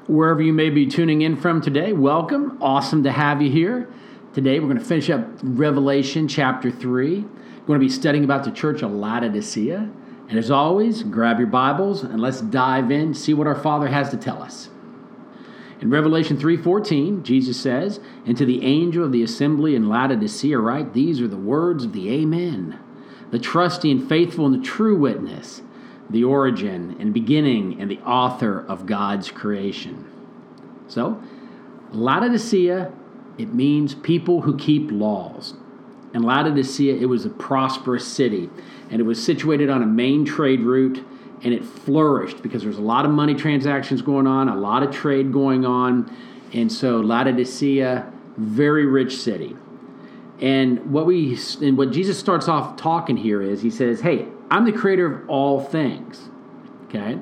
Wherever you may be tuning in from today, welcome. Awesome to have you here. Today we're going to finish up Revelation chapter 3. We're going to be studying about the church of Laodicea. And as always, grab your Bibles and let's dive in, see what our Father has to tell us. In Revelation 3:14, Jesus says, "And to the angel of the assembly in Laodicea write, these are the words of the Amen, the trusty and faithful and the true witness, the origin and beginning and the author of God's creation." So, Laodicea, it means people who keep laws. And Laodicea, it was a prosperous city, and it was situated on a main trade route, and it flourished because there's a lot of money transactions going on, a lot of trade going on, and so Laodicea, very rich city. And what Jesus starts off talking here is, he says, hey, I'm the creator of all things, okay?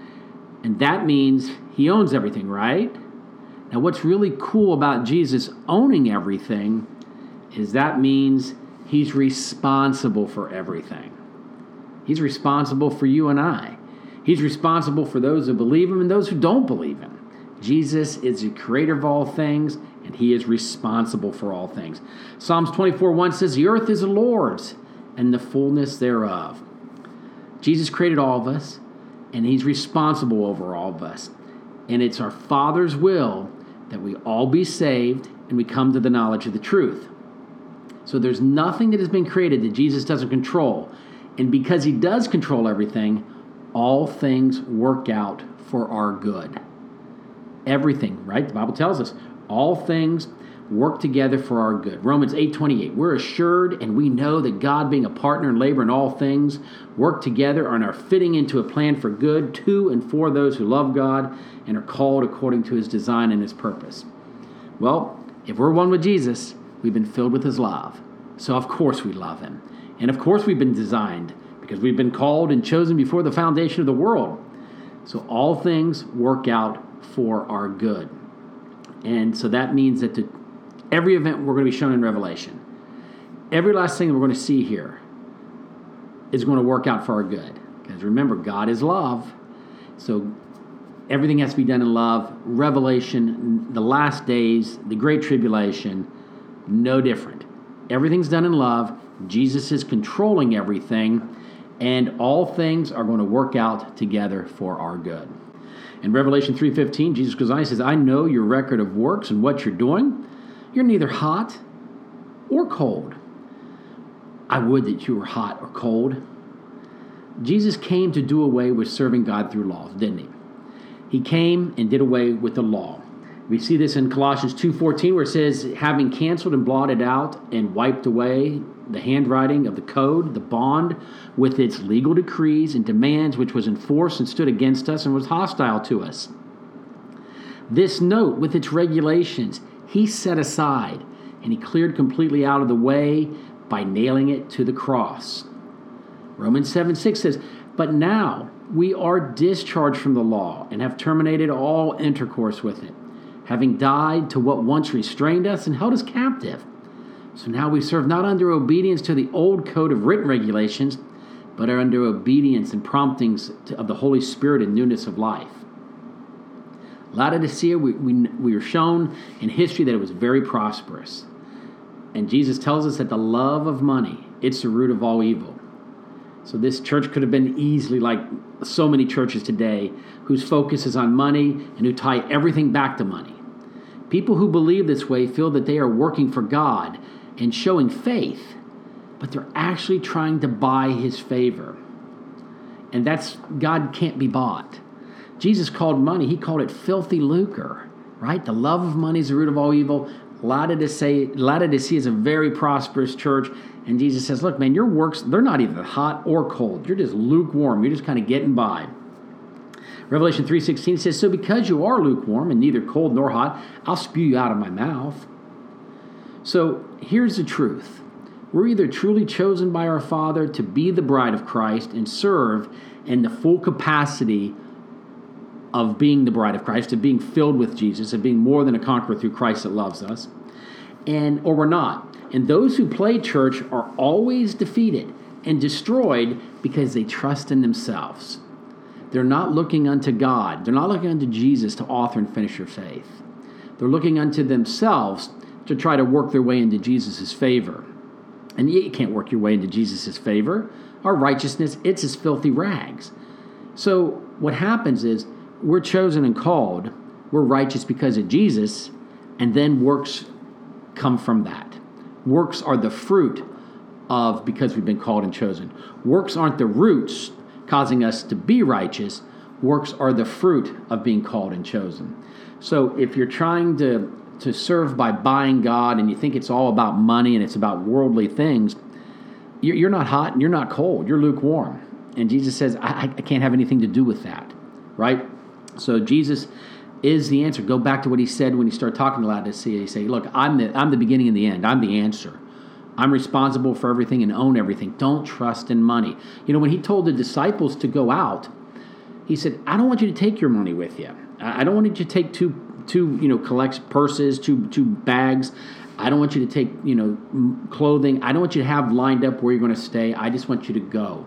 And that means he owns everything, right? Now, what's really cool about Jesus owning everything is that means he's responsible for everything. He's responsible for you and I. He's responsible for those who believe him and those who don't believe him. Jesus is the creator of all things, and he is responsible for all things. Psalms 24:1 says, "The earth is the Lord's, and the fullness thereof." Jesus created all of us, and he's responsible over all of us. And it's our Father's will that we all be saved and we come to the knowledge of the truth. So there's nothing that has been created that Jesus doesn't control. And because he does control everything, all things work out for our good. Everything, right? The Bible tells us all things work together for our good. Romans 8:28, we're assured and we know that God, being a partner in labor in all things, work together and are fitting into a plan for good to and for those who love God and are called according to his design and his purpose. Well, if we're one with Jesus, we've been filled with his love. So of course we love him. And of course we've been designed because we've been called and chosen before the foundation of the world. So all things work out for our good. And so that means that every event we're going to be shown in Revelation, every last thing that we're going to see here is going to work out for our good. Because remember, God is love. So everything has to be done in love. Revelation, the last days, the Great Tribulation, no different. Everything's done in love. Jesus is controlling everything. And all things are going to work out together for our good. In Revelation 3:15, Jesus goes on, he says, "I know your record of works and what you're doing. You're neither hot or cold. I would that you were hot or cold." Jesus came to do away with serving God through laws, didn't he? He came and did away with the law. We see this in Colossians 2:14, where it says, having canceled and blotted out and wiped away the handwriting of the code, the bond, with its legal decrees and demands, which was in force and stood against us and was hostile to us. This note, with its regulations, he set aside, and he cleared completely out of the way by nailing it to the cross. Romans 7:6 says, "But now we are discharged from the law and have terminated all intercourse with it, having died to what once restrained us and held us captive. So now we serve not under obedience to the old code of written regulations, but are under obedience and promptings of the Holy Spirit and newness of life." Laodicea, we are shown in history that it was very prosperous. And Jesus tells us that the love of money, it's the root of all evil. So this church could have been easily like so many churches today, whose focus is on money and who tie everything back to money. People who believe this way feel that they are working for God and showing faith, but they're actually trying to buy his favor. And God can't be bought. Jesus called money, he called it filthy lucre, right? The love of money is the root of all evil. Laodicea is a very prosperous church, and Jesus says, look, man, your works, they're not either hot or cold. You're just lukewarm. You're just kind of getting by. Revelation 3:16 says, "So because you are lukewarm and neither cold nor hot, I'll spew you out of my mouth." So here's the truth. We're either truly chosen by our Father to be the bride of Christ and serve in the full capacity of being the bride of Christ, of being filled with Jesus, of being more than a conqueror through Christ that loves us, or we're not. And those who play church are always defeated and destroyed because they trust in themselves. They're not looking unto God. They're not looking unto Jesus to author and finish your faith. They're looking unto themselves to try to work their way into Jesus' favor. And you can't work your way into Jesus' favor. Our righteousness, it's as filthy rags. So what happens is we're chosen and called. We're righteous because of Jesus, and then works come from that. Works are the fruit of because we've been called and chosen. Works aren't the roots causing us to be righteous. Works are the fruit of being called and chosen. So if you're trying to serve by buying God and you think it's all about money and it's about worldly things, you're not hot and you're not cold. You're lukewarm. And Jesus says, I can't have anything to do with that, right? So Jesus is the answer. Go back to what he said when he started talking to Laodicea. He said, look, I'm the beginning and the end. I'm the answer. I'm responsible for everything and own everything. Don't trust in money. When he told the disciples to go out, he said, I don't want you to take your money with you. I don't want you to take two collect purses, two bags. I don't want you to take, clothing. I don't want you to have lined up where you're going to stay. I just want you to go.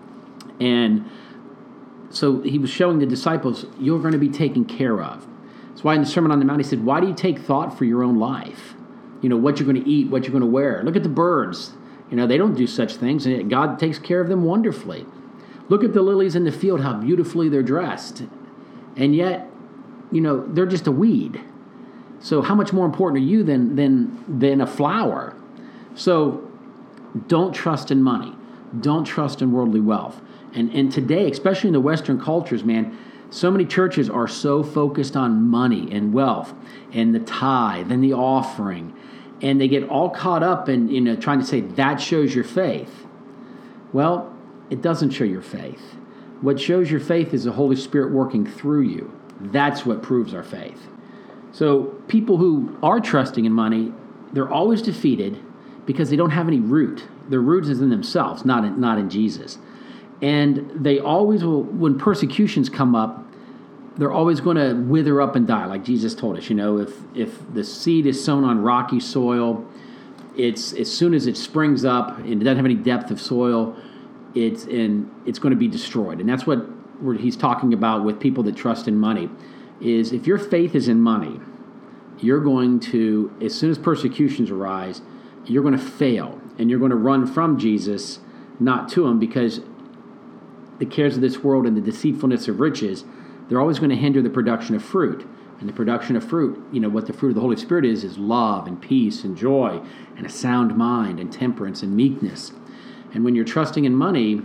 And so he was showing the disciples, you're going to be taken care of. That's why in the Sermon on the Mount, he said, why do you take thought for your own life? What you're going to eat, what you're going to wear. Look at the birds. They don't do such things, and God takes care of them wonderfully. Look at the lilies in the field, how beautifully they're dressed. And yet, they're just a weed. So how much more important are you than a flower? So don't trust in money. Don't trust in worldly wealth. And today, especially in the Western cultures, man, so many churches are so focused on money and wealth and the tithe and the offering. And they get all caught up in trying to say that shows your faith. Well, it doesn't show your faith. What shows your faith is the Holy Spirit working through you. That's what proves our faith. So people who are trusting in money, they're always defeated because they don't have any root. Their root is in themselves, not in Jesus. And they always will, when persecutions come up, they're always going to wither up and die, like Jesus told us. If the seed is sown on rocky soil, it's as soon as it springs up and it doesn't have any depth of soil, it's going to be destroyed. And that's what he's talking about with people that trust in money. Is if your faith is in money, you're going to, as soon as persecutions arise, you're going to fail and you're going to run from Jesus, not to him, because the cares of this world and the deceitfulness of riches, they're always going to hinder the production of fruit. And the production of fruit, what the fruit of the Holy Spirit is love and peace and joy and a sound mind and temperance and meekness. And when you're trusting in money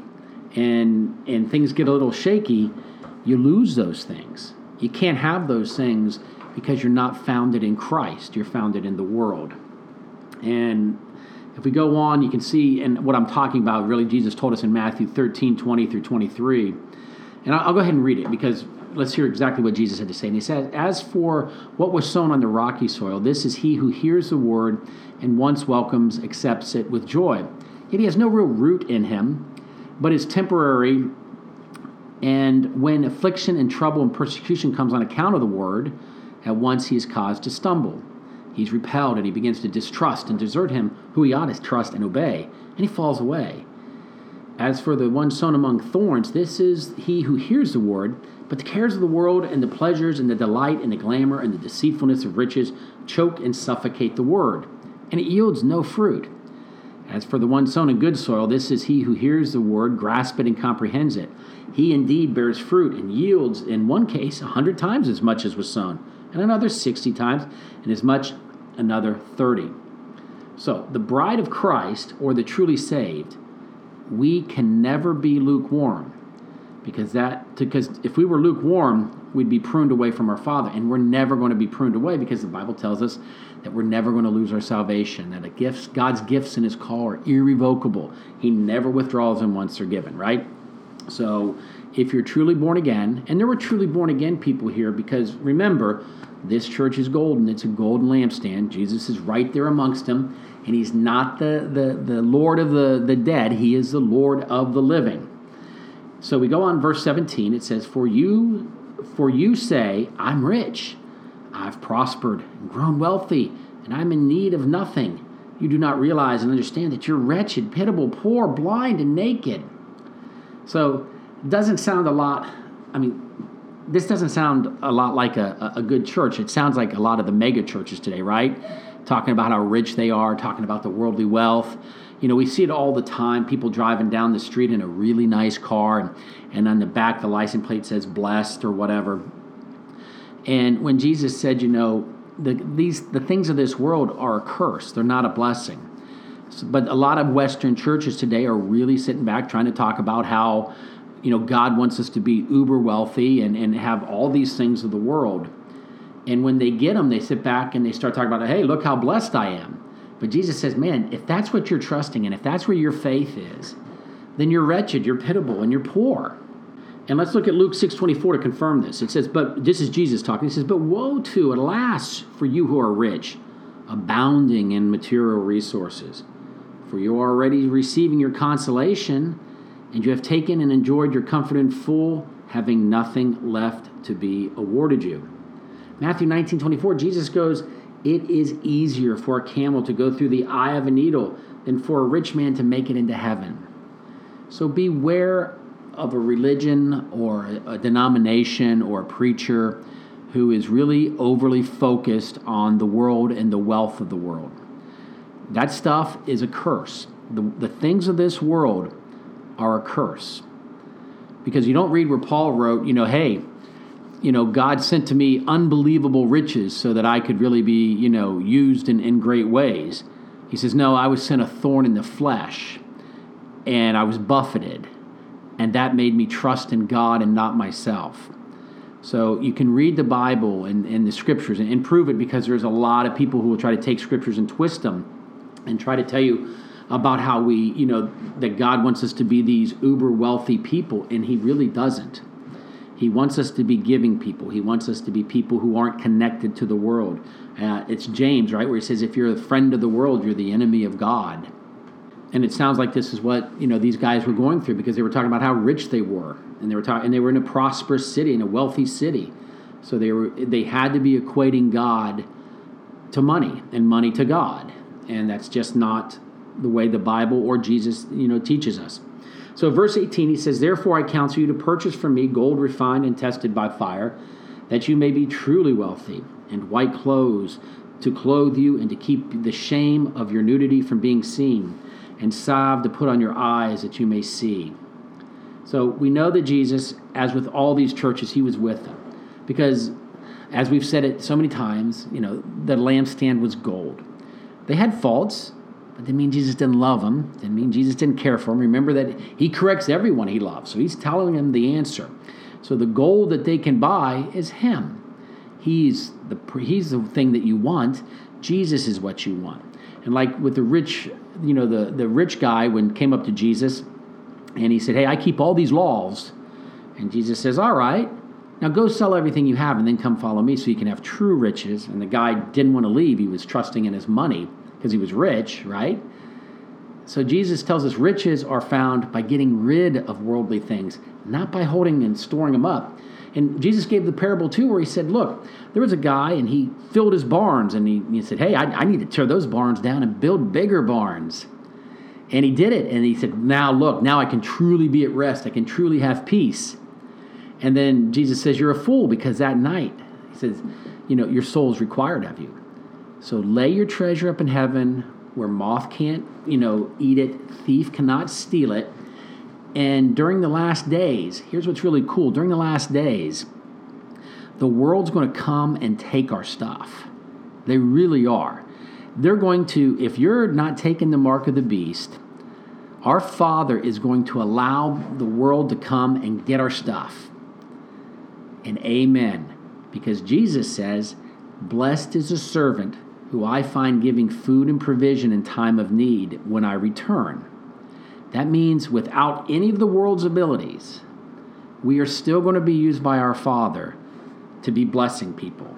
and things get a little shaky, you lose those things. You can't have those things because you're not founded in Christ. You're founded in the world. And if we go on, you can see, and what I'm talking about, really, Jesus told us in Matthew 13, 20 through 23. And I'll go ahead and read it because let's hear exactly what Jesus had to say. And he said, as for what was sown on the rocky soil, this is he who hears the word and once welcomes, accepts it with joy. Yet he has no real root in him, but is temporary. And when affliction and trouble and persecution comes on account of the word, at once he is caused to stumble. He's repelled and he begins to distrust and desert him who he ought to trust and obey, and he falls away. As for the one sown among thorns, this is he who hears the word, but the cares of the world and the pleasures and the delight and the glamour and the deceitfulness of riches choke and suffocate the word, and it yields no fruit. As for the one sown in good soil, this is he who hears the word, grasps it, and comprehends it. He indeed bears fruit and yields, in one case, 100 times as much as was sown, and another 60 times, and as much another 30. So, the bride of Christ, or the truly saved, we can never be lukewarm. Because if we were lukewarm, we'd be pruned away from our Father. And we're never going to be pruned away because the Bible tells us that we're never going to lose our salvation, that God's gifts and his call are irrevocable. He never withdraws them once they're given, right? So if you're truly born again, and there were truly born again people here, because remember, this church is golden. It's a golden lampstand. Jesus is right there amongst them, and he's not the Lord of the dead. He is the Lord of the living. So we go on verse 17. It says, For you say, I'm rich, I've prospered and grown wealthy, and I'm in need of nothing. You do not realize and understand that you're wretched, pitiable, poor, blind, and naked. So it doesn't sound a lot I mean, this doesn't sound a lot like a good church. It sounds like a lot of the mega churches today, right? Talking about how rich they are, talking about the worldly wealth. We see it all the time. People driving down the street in a really nice car, and on the back the license plate says blessed or whatever. And when Jesus said, the things of this world are a curse. They're not a blessing. But a lot of Western churches today are really sitting back trying to talk about how, God wants us to be uber wealthy and have all these things of the world. And when they get them, they sit back and they start talking about, hey, look how blessed I am. But Jesus says, man, if that's what you're trusting in, if that's where your faith is, then you're wretched, you're pitiable, and you're poor. And let's look at Luke 6:24 to confirm this. It says, but this is Jesus talking. He says, but woe to, alas, for you who are rich, abounding in material resources. For you are already receiving your consolation, and you have taken and enjoyed your comfort in full, having nothing left to be awarded you. Matthew 19:24, Jesus goes, it is easier for a camel to go through the eye of a needle than for a rich man to make it into heaven. So beware of a religion or a denomination or a preacher who is really overly focused on the world and the wealth of the world. That stuff is a curse. The things of this world are a curse. Because you don't read where Paul wrote, hey, God sent to me unbelievable riches so that I could really be, used in great ways. He says, no, I was sent a thorn in the flesh, and I was buffeted, and that made me trust in God and not myself. So you can read the Bible and the Scriptures and prove it, because there's a lot of people who will try to take Scriptures and twist them and try to tell you about how we, that God wants us to be these uber wealthy people, and He really doesn't. He wants us to be giving people. He wants us to be people who aren't connected to the world. It's James, right, where he says, if you're a friend of the world, you're the enemy of God. And it sounds like this is what, these guys were going through, because they were talking about how rich they were. And they were in a prosperous city, in a wealthy city. So they had to be equating God to money and money to God. And that's just not the way the Bible or Jesus, teaches us. So verse 18, he says, therefore I counsel you to purchase from me gold refined and tested by fire, that you may be truly wealthy, and white clothes to clothe you, and to keep the shame of your nudity from being seen, and salve to put on your eyes that you may see. So we know that Jesus, as with all these churches, he was with them. Because, as we've said it so many times, the lampstand was gold. They had faults, but didn't mean Jesus didn't love them. Didn't mean Jesus didn't care for them. Remember that he corrects everyone he loves. So he's telling them the answer. So the gold that they can buy is him. He's the thing that you want. Jesus is what you want. And like with the rich, the rich guy when came up to Jesus, and he said, hey, I keep all these laws. And Jesus says, all right, now go sell everything you have and then come follow me so you can have true riches. And the guy didn't want to leave. He was trusting in his money because he was rich, right? So Jesus tells us riches are found by getting rid of worldly things, not by holding and storing them up. And Jesus gave the parable too, where he said, look, there was a guy and he filled his barns, and he said, hey, I need to tear those barns down and build bigger barns. And he did it. And he said, now look, now I can truly be at rest. I can truly have peace. And then Jesus says, you're a fool, because that night, he says, your soul is required of you. So lay your treasure up in heaven where moth can't, eat it, thief cannot steal it. And during the last days, here's what's really cool. During the last days, the world's going to come and take our stuff. They really are. They're going to, if you're not taking the mark of the beast, our Father is going to allow the world to come and get our stuff. And amen. Because Jesus says, blessed is the servant who I find giving food and provision in time of need when I return. That means without any of the world's abilities, we are still going to be used by our Father to be blessing people.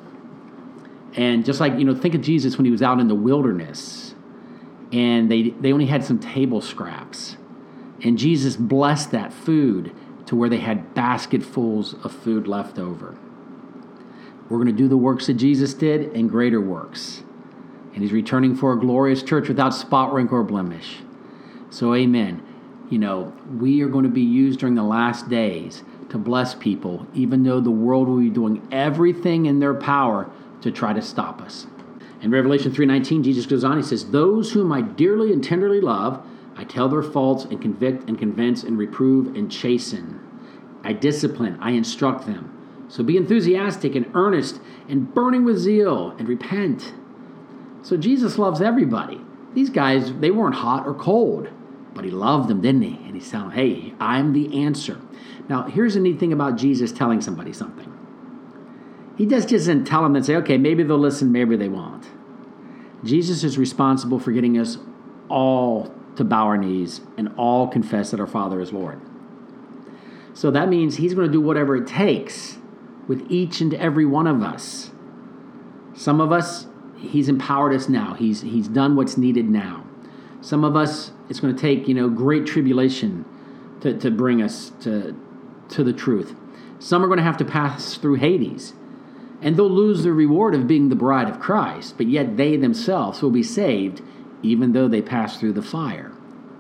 And just like, think of Jesus when he was out in the wilderness and they only had some table scraps. And Jesus blessed that food to where they had basketfuls of food left over. We're going to do the works that Jesus did and greater works. And he's returning for a glorious church without spot, wrinkle, or blemish. So amen. We are going to be used during the last days to bless people, even though the world will be doing everything in their power to try to stop us. In Revelation 3:19, Jesus goes on, he says, "Those whom I dearly and tenderly love, I tell their faults and convict and convince and reprove and chasten. I discipline, I instruct them. So be enthusiastic and earnest and burning with zeal and repent." So Jesus loves everybody. These guys, they weren't hot or cold, but he loved them, didn't he? And he's telling them, hey, I'm the answer. Now, here's the neat thing about Jesus telling somebody something. He just doesn't tell them and say, okay, maybe they'll listen, maybe they won't. Jesus is responsible for getting us all to bow our knees and all confess that our Father is Lord. So that means he's going to do whatever it takes with each and every one of us. Some of us, he's empowered us now. He's done what's needed now. Some of us, it's going to take, great tribulation to bring us to the truth. Some are going to have to pass through Hades, and they'll lose the reward of being the bride of Christ, but yet they themselves will be saved even though they pass through the fire.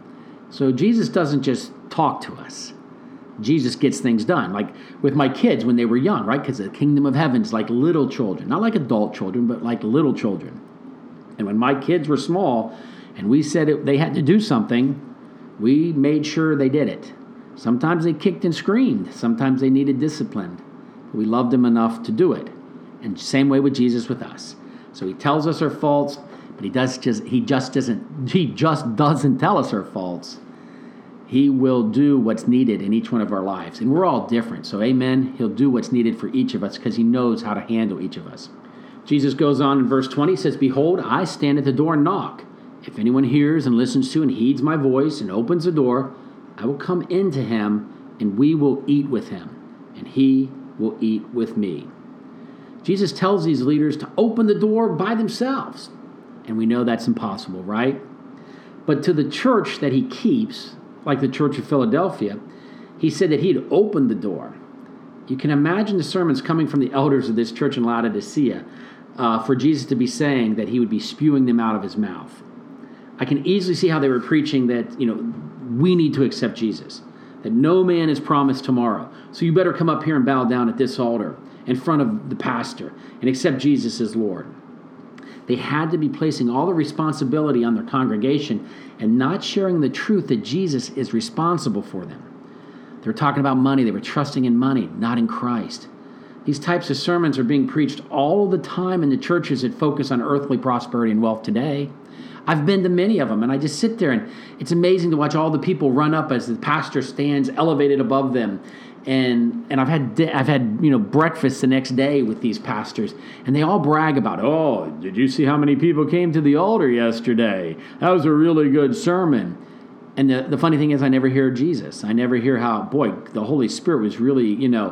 So Jesus doesn't just talk to us. Jesus gets things done. Like with my kids when they were young, right? Because the kingdom of heaven's like little children. Not like adult children, but like little children. And when my kids were small and we said they had to do something, we made sure they did it. Sometimes they kicked and screamed. Sometimes they needed discipline. We loved them enough to do it. And same way with Jesus with us. So he tells us our faults, but he just doesn't tell us our faults. He will do what's needed in each one of our lives. And we're all different. So amen, he'll do what's needed for each of us because he knows how to handle each of us. Jesus goes on in verse 20, he says, "Behold, I stand at the door and knock. If anyone hears and listens to and heeds my voice and opens the door, I will come into him and we will eat with him and he will eat with me." Jesus tells these leaders to open the door by themselves. And we know that's impossible, right? But to the church that he keeps, like the Church of Philadelphia, he said that he'd opened the door. You can imagine the sermons coming from the elders of this church in Laodicea for Jesus to be saying that he would be spewing them out of his mouth. I can easily see how they were preaching that, we need to accept Jesus, that no man is promised tomorrow. So you better come up here and bow down at this altar in front of the pastor and accept Jesus as Lord. They had to be placing all the responsibility on their congregation and not sharing the truth that Jesus is responsible for them. They were talking about money. They were trusting in money, not in Christ. These types of sermons are being preached all the time in the churches that focus on earthly prosperity and wealth today. I've been to many of them, and I just sit there, and it's amazing to watch all the people run up as the pastor stands elevated above them. And I've had breakfast the next day with these pastors, and they all brag about, "Oh, did you see how many people came to the altar yesterday? That was a really good sermon." And the funny thing is, I never hear Jesus. I never hear how, the Holy Spirit was really,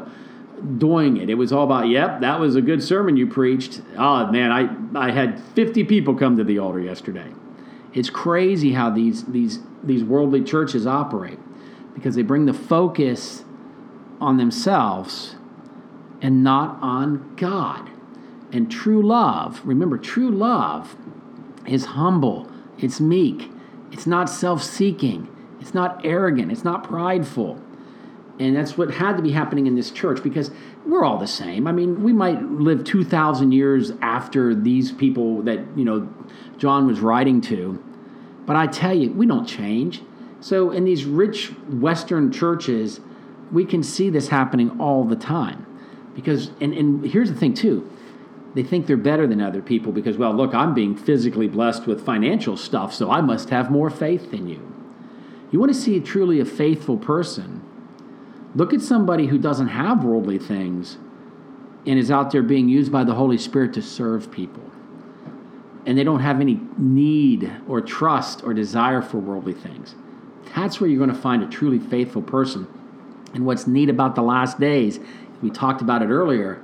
doing it. It was all about, "Yep, that was a good sermon you preached. Oh man, I had 50 people come to the altar yesterday." It's crazy how these worldly churches operate because they bring the focus on themselves and not on God. And true love, remember, true love is humble, it's meek, it's not self-seeking, it's not arrogant, it's not prideful. And that's what had to be happening in this church because we're all the same. I mean, we might live 2,000 years after these people that, John was writing to, but I tell you, we don't change. So in these rich Western churches, we can see this happening all the time because, and here's the thing too, they think they're better than other people because, well, look, I'm being physically blessed with financial stuff, so I must have more faith than you. You want to see truly a faithful person, look at somebody who doesn't have worldly things and is out there being used by the Holy Spirit to serve people. And they don't have any need or trust or desire for worldly things. That's where you're going to find a truly faithful person. And what's neat about the last days, we talked about it earlier,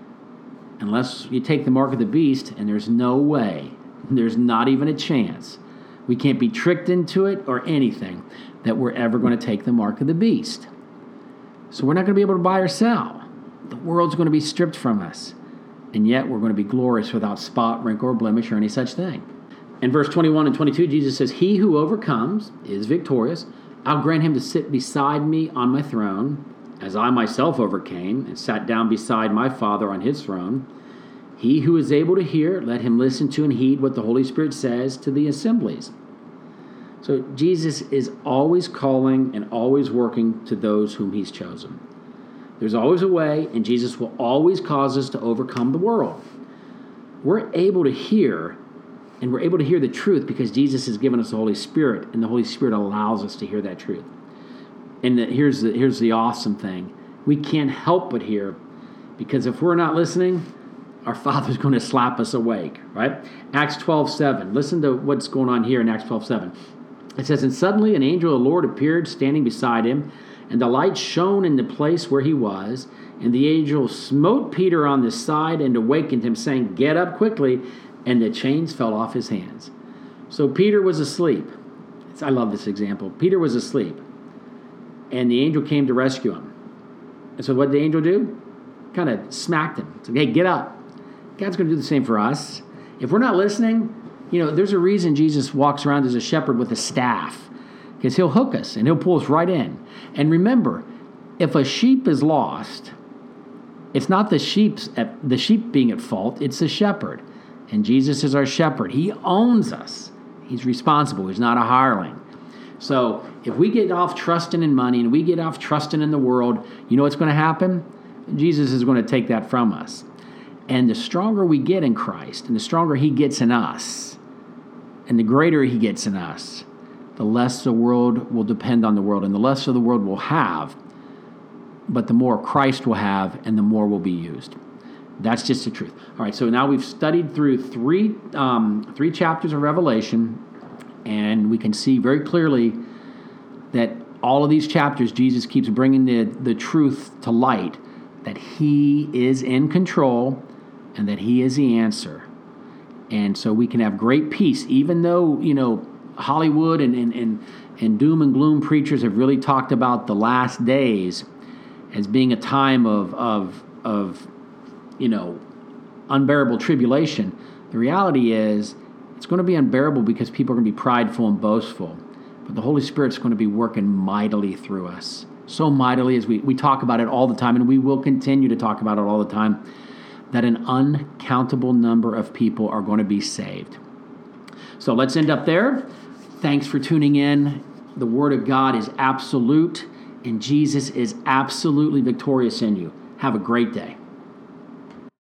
unless you take the mark of the beast, and there's no way, there's not even a chance, we can't be tricked into it or anything, that we're ever going to take the mark of the beast. So we're not going to be able to buy or sell. The world's going to be stripped from us. And yet we're going to be glorious without spot, wrinkle, or blemish, or any such thing. In verse 21 and 22, Jesus says, "He who overcomes is victorious. I'll grant him to sit beside me on my throne, as I myself overcame and sat down beside my Father on his throne. He who is able to hear, let him listen to and heed what the Holy Spirit says to the assemblies. So Jesus is always calling and always working to those whom he's chosen. There's always a way, and Jesus will always cause us to overcome the world. We're able to hear, and we're able to hear the truth because Jesus has given us the Holy Spirit, and the Holy Spirit allows us to hear that truth. And here's the awesome thing. We can't help but hear, because if we're not listening, our Father's going to slap us awake, right? Acts 12:7. Listen to what's going on here in Acts 12:7. It says, "And suddenly an angel of the Lord appeared standing beside him, and the light shone in the place where he was. And the angel smote Peter on the side and awakened him, saying, 'Get up quickly.' And the chains fell off his hands." So Peter was asleep. I love this example. Peter was asleep, and the angel came to rescue him. And so what did the angel do? Kind of smacked him. Said, "Hey, get up." God's going to do the same for us. If we're not listening, there's a reason Jesus walks around as a shepherd with a staff, because he'll hook us and he'll pull us right in. And remember, if a sheep is lost, it's not the sheep being at fault, it's the shepherd. And Jesus is our shepherd. He owns us. He's responsible. He's not a hireling. So if we get off trusting in money and we get off trusting in the world, you know what's going to happen? Jesus is going to take that from us. And the stronger we get in Christ, and the stronger he gets in us, and the greater he gets in us, the less the world will depend on the world, and the less of the world will have, but the more Christ will have, and the more will be used. That's just the truth. All right, so now we've studied through three chapters of Revelation, and we can see very clearly that all of these chapters, Jesus keeps bringing the truth to light, that he is in control and that he is the answer. And so we can have great peace, even though, Hollywood and doom and gloom preachers have really talked about the last days as being a time of unbearable tribulation. The reality is it's going to be unbearable because people are going to be prideful and boastful. But the Holy Spirit's going to be working mightily through us. So mightily, as we talk about it all the time, and we will continue to talk about it all the time, that an uncountable number of people are going to be saved. So let's end up there. Thanks for tuning in. The Word of God is absolute, and Jesus is absolutely victorious in you. Have a great day.